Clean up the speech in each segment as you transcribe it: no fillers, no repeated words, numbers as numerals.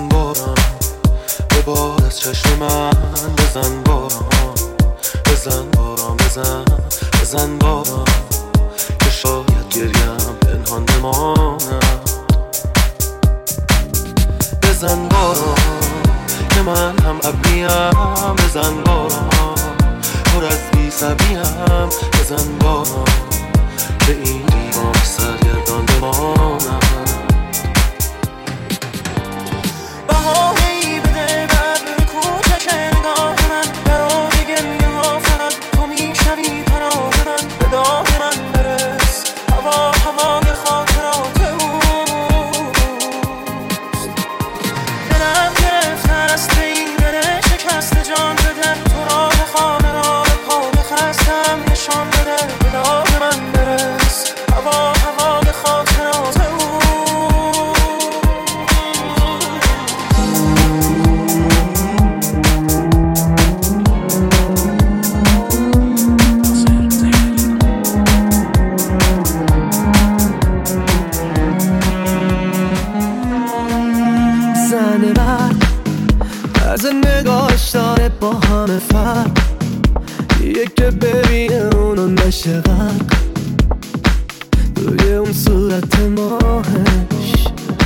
بزن بارم به باد از چشم من، بزن بارم، بزن بارم، بزن بارم که شاید گریم پنهان بماند. بزن بارم که من هم ابریم، بزن بارم پر از بی صبریم، بزن بارم که این دیوان سرگردان بماند. بهانه‌ای بده بر کوچک نگاه من، برای گریه ها فقط تو میشوی پناه من. به داد من برس، هوا هوای خاطرات اوست. دلم گرفتن از این دل شکست جان بده، تو را به خانه را به پا بخستم نشان بده. به داد من برس، هوا هوای خاطرات اوست. از نگاهش داره با همه فرق، یک که ببینه اونو نشه غرق توی اون صورت ماهش.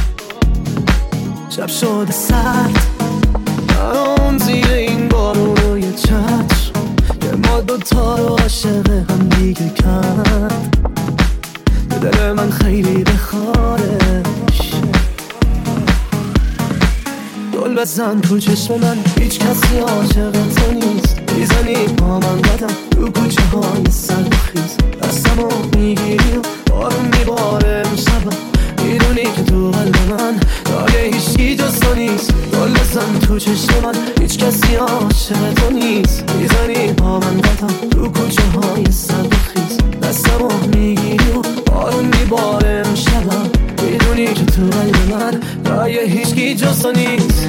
شب شده سرد، اون زیر این بارون روی چشم که ما دوتا رو عاشق هم دیگه کرد. دل من خیلی بخوادش، دل بزن تو چشم من، هیچ کسی عاشق تو نیست. میزنی با من قدم تو کوچه های سرخیز، دستمو میگیری و بارون میباره امشبم. میدونی که تو قلب من جای هیچی جز تو نیست. دل بزن تو چشم من، هیچ کسی عاشق تو نیست. میزنی با من قدم تو کوچه های سرخیز، دستمو میگیری و بارون میباره امشبم. میدونی که تو قلب من جای هیچی جز تو نیست.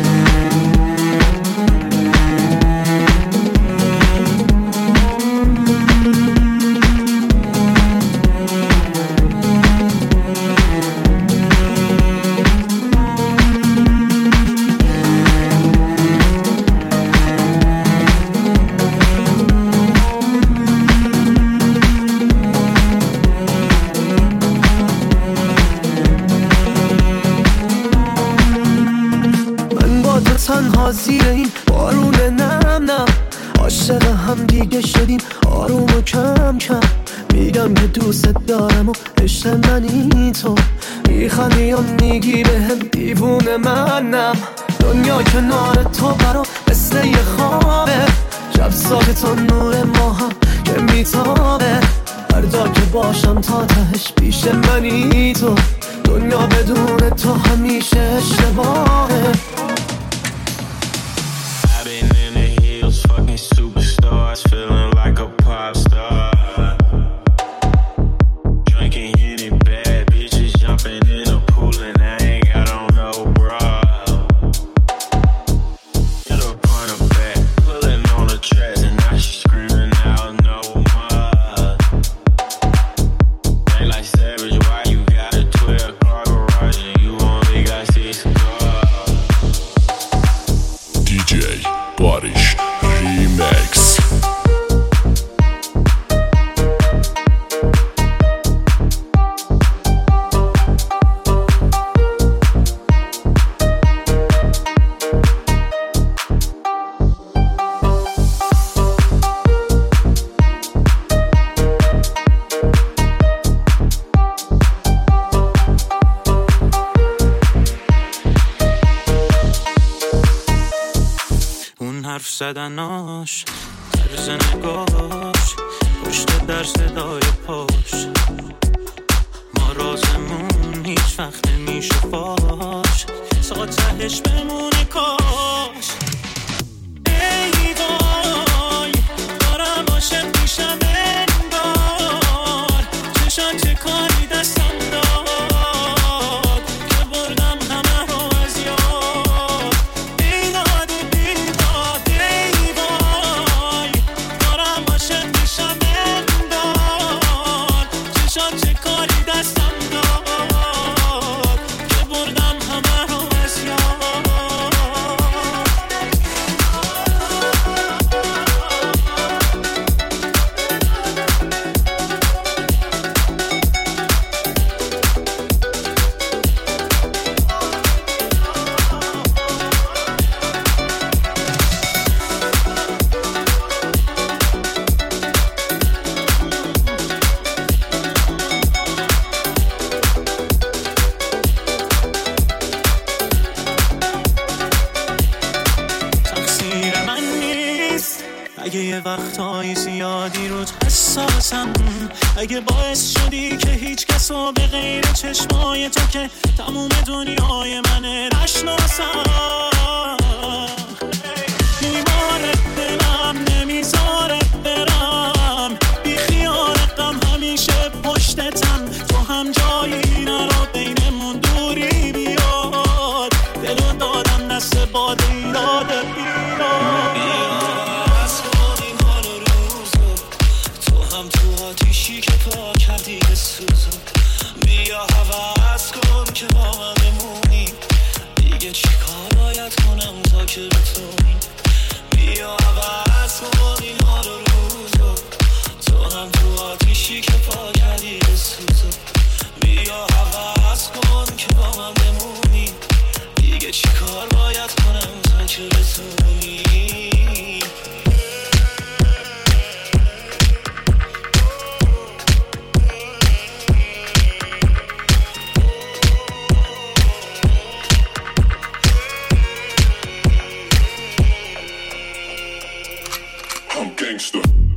تنها زیر این بارون نم نم، عاشق هم دیگه شدیم آروم و کم کم. میگم که دوست دارم و عشق منی تو، میخندی و میگی به هم دیوونه منم. دنیا کنار تو برا مثل یه خوابه، شب ساکت و نور ماه هم که میتابه. هر جا که باشم تا تهش پیش منی تو، دنیا بدون تو همیشه اشتباهه. Fucking superstars, feeling like a pop star. Drinking any bad bitches, jumping in a pool and I ain't got on no bra. Get up on her back, pulling on the tracks, and now she screaming out no more. Ain't like Savage, why you got a 12-car garage and you only got 6 cars? DJ Barish Remix. حرف زدناش، طرز نگاش، پشت در صدای پاش. ما رازمون هیچ وقت نمیشه فاش، ساعت تهش بمونه کاش. ای وای دارم عاشق میشم انگار، چشات چه کاری دستم داد که بردم همه رو از یاد. ای داد بیداد ای وای دارم عاشق میشم انگار، چشات چه کاری دستم داد که بردم همه رو از یاد. اگه یه وقتایی زیادی رود حساسم، اگه باعث شدی که هیچ کسو به غیر چشمای تو که تموم دنیای منه نشناسم، بیمار دلم نمیذاره برم، بی خیال غم همیشه پشتتم، تو هم جایی نرو بینمون دوری بیاد، دلو دادم دست باد ایراد از کن این حال و روزو، تو هم تو آتیشی که پا کردی به سوزو، بیا حوض کن که با من بمونی، دیگه چی کار باید کنم تا که بتونی، بیا عوض کن این حال و روزو، تو هم تو آتیشی که پا کردی به سوزو، بیا عوض کن که با من بمونی، دیگه چی کار باید کنم تا که بتونی. Gangsta.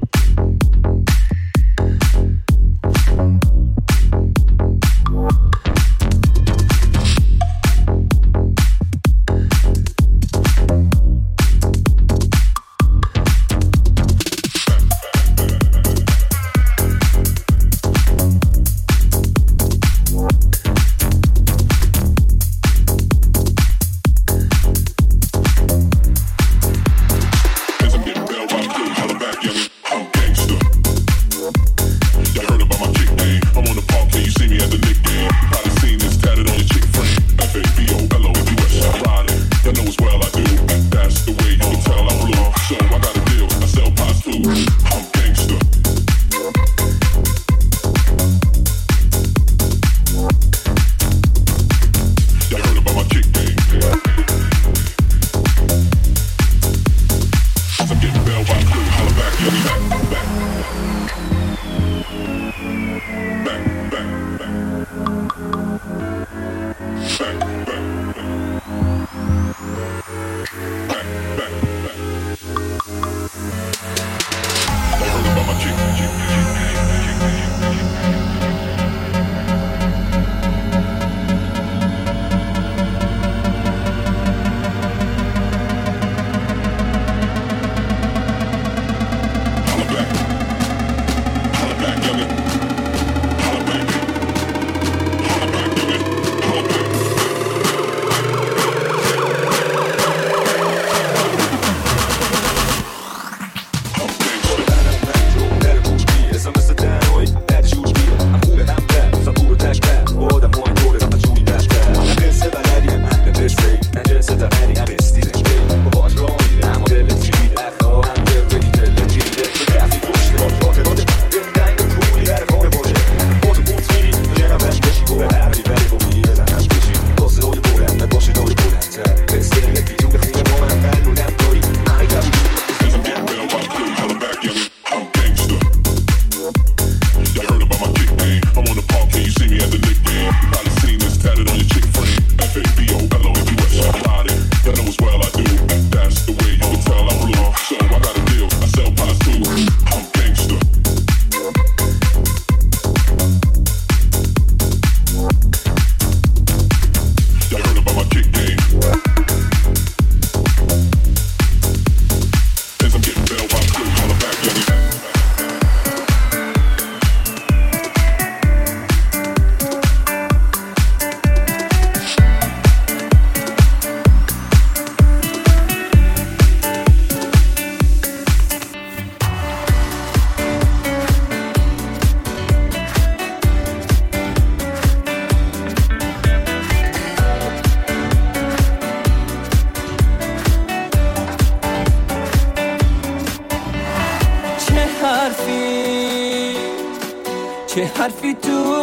چه حرفی تو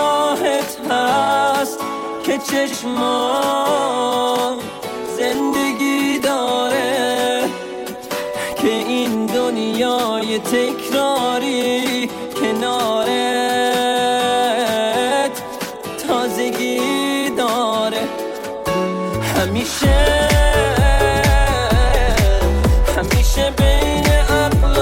نگاهت هست که چشمام زندگی داره، که این دنیای تکراری کنارت تازگی داره. همیشه بین عقل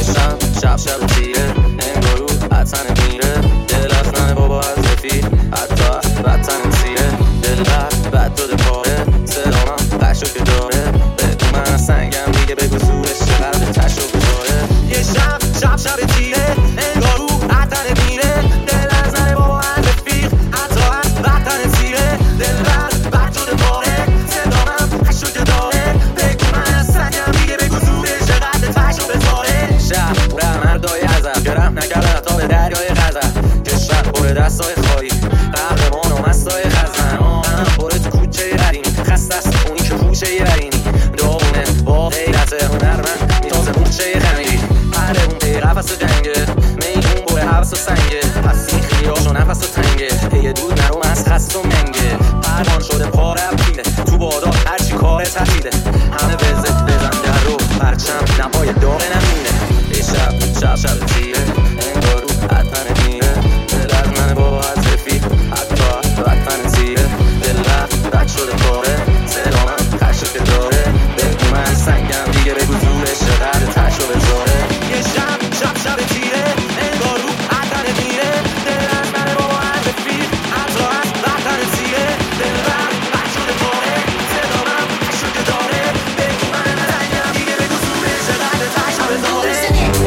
شب تیره انگار رو حتن میره دل از ننه بابا از رفیق حتی بدتن سیره دل بد داده پاره صدامم قشو که داره بگو من از سنگم دیگه بگو زورش چقدر تشو بذاره یه شب تیره انگار رو حتن میره دل از ننه بابا از رفیق حتی بدتن سیره دل بد داده پاره صدامم قشو که داره بگو من از سنگم دیگه بگو زورش چقدر تشو بذاره شب مردای عزب گرم نکردن تا به دریای غزل کشور پر دستای خواهی قهرمان و مستای خزن منم پر تو کوچه قدیم خسته است اونی که پوچه برینی داغونه با غیرت هنرمند میتازه موچه خمیری هر اون پی قفص جنگه میدون پر حوث و سنگه پس این خیاش و نفس و تنگه یه دود نروم از خست و منگه پرمان شده پاره پیله تو بادا هرچی کار تحیله همه بزن در رو پرچم نمای داغ نمونه شب تیره انگار رو حتن میره دل از من بابا از رفیق حتی بدتن سیره دل بد شده پاره صدامم خشو که داره بگو من سنگم دیگه بگو زورش چقدر تشو بذاره یه شب تیره انگار رو حتن میره دل از من بابا از رفیق حتی بدتن سیره دل بد شده پاره صدامم خشو که داره بگو من سنگم دیگه بگو زورش چقدر تشو بذاره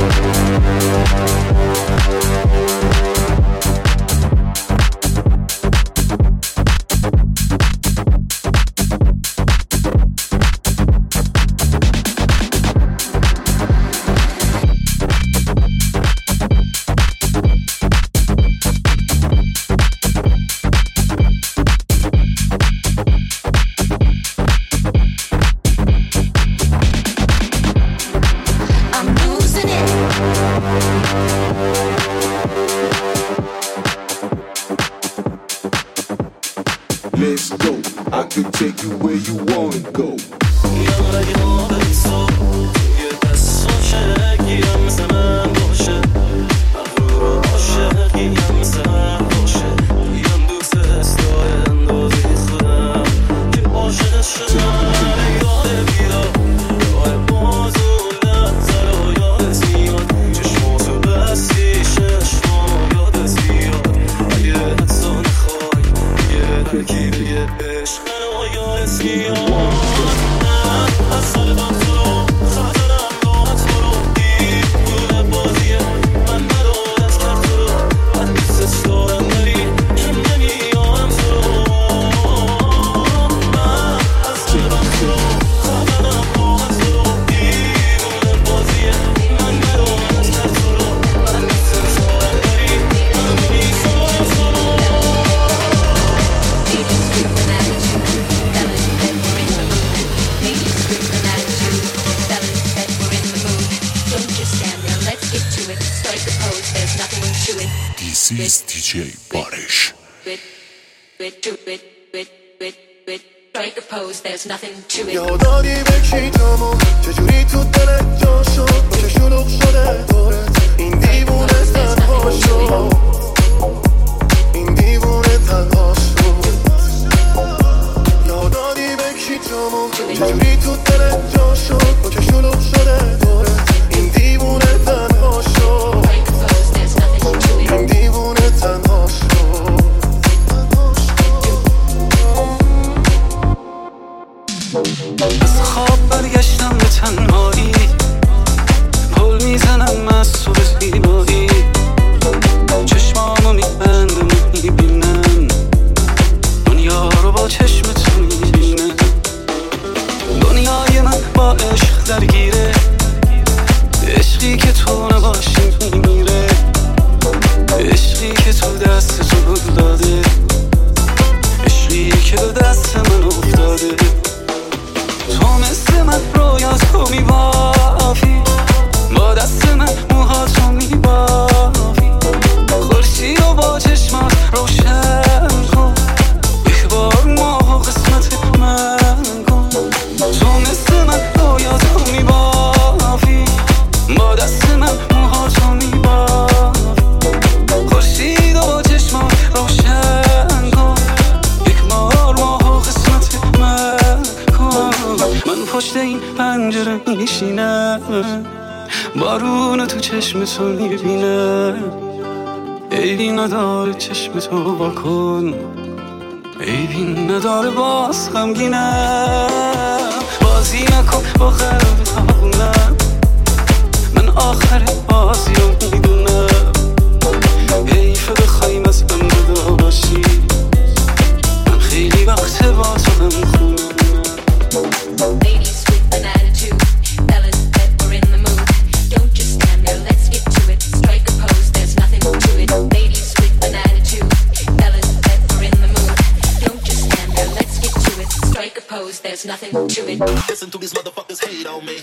Let's go, I can take you where you wanna go. This is DJ Barish. یادادی به کیتامو چجوری تو دلت جا شد با که شلوغ شده دورت این دیوونه تنها شد این دیوونه تنها شد یادادی به کیتامو چجوری تو دلت جا شد با که شلوغ شده دورت این دیوونه تنها شد این دیوونه تنها شد از خواب برگشتم به تنهایی پل میزنم از تو به زیبایی چشمامو میبندم و میبینم دنیا رو با چشم تو میبینم دنیای من با عشق درگیره عشقی که تو نباشی میمیره عشقی که تو دست تو بود داده عشقی که به دست من افتاده تو مثل من رویا تو میبافی با دست من موها تو میبافی خورشی رو با چشمات روشن کن یک بار ماه و قسمت من کن تو مثل من رویا تو میبافی با دست من موها تو بارون تو چشم تو میبینه، عیبی نداره چشم تو واکن، عیبی نداره باز غمگینه. بازی نکن با قلب تاغونم، من آخر بازی رو میدونم. حیفه بخوای مثلا جدا باشی، من خیلی وقت با تو غم خونم. Ladies with an attitude, fellas that were in the mood. Don't just stand there, let's get to it. Strike a pose, there's nothing to it. Ladies with an attitude, fellas that were in the mood. Don't just stand there, let's get to it. Strike a pose, there's nothing to it. Listen to these motherfuckers hate on me.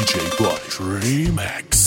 DJ Barish Remix.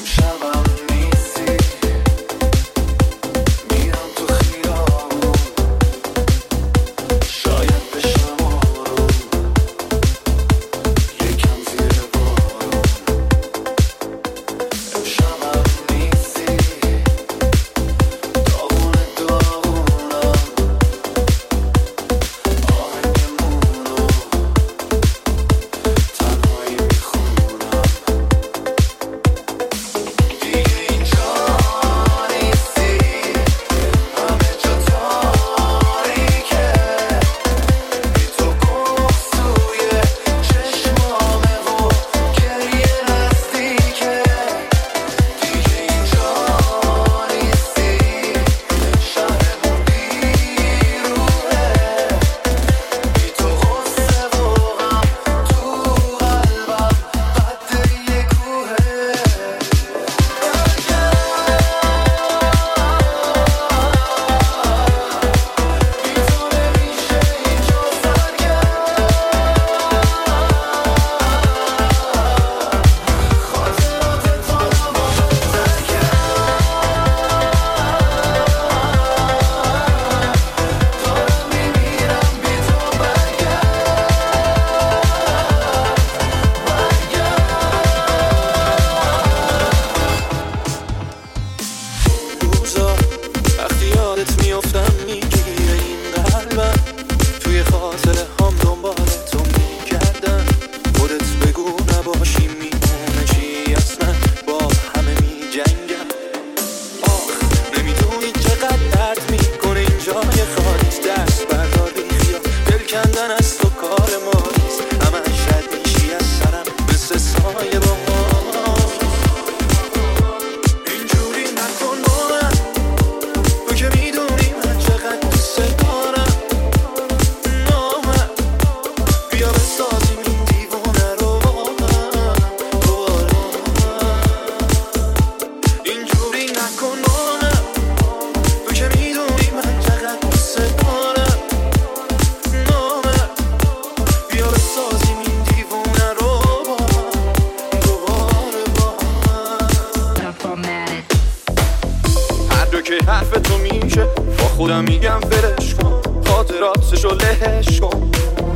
حرف تو میشه با خودم میگم فرش کن خاطراتشو لهش کن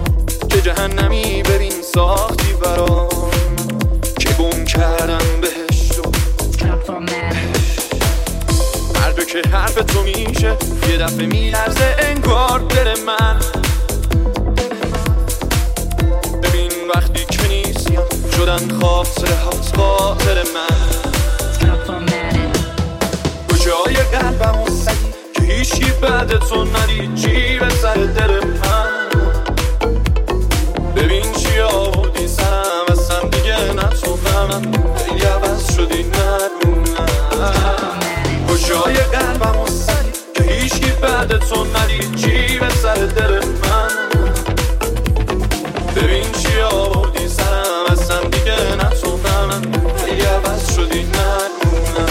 که جهنمی برین ساختی برام که گم کردم بهش هر دو که حرف تو میشه یه دفعه میلرزه انگار دل من ببین وقتی که نیستیم شدن خاطره هات خاطر من کجای قلبم و سگی که هیچی بعد تو ندید چی به سر دل من ببین چی آوردی سرم واسم دیگه نتونم خیلی عوض شدی نگونم کجای قلبم و سگی که هیچی بعد تو ندید چی به سر دل من ببین چی آوردی سرم واسم دیگه نتونم خیلی عوض شدی نگونم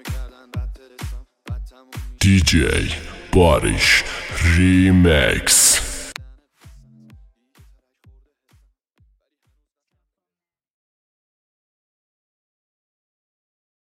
DJ Barish Remix.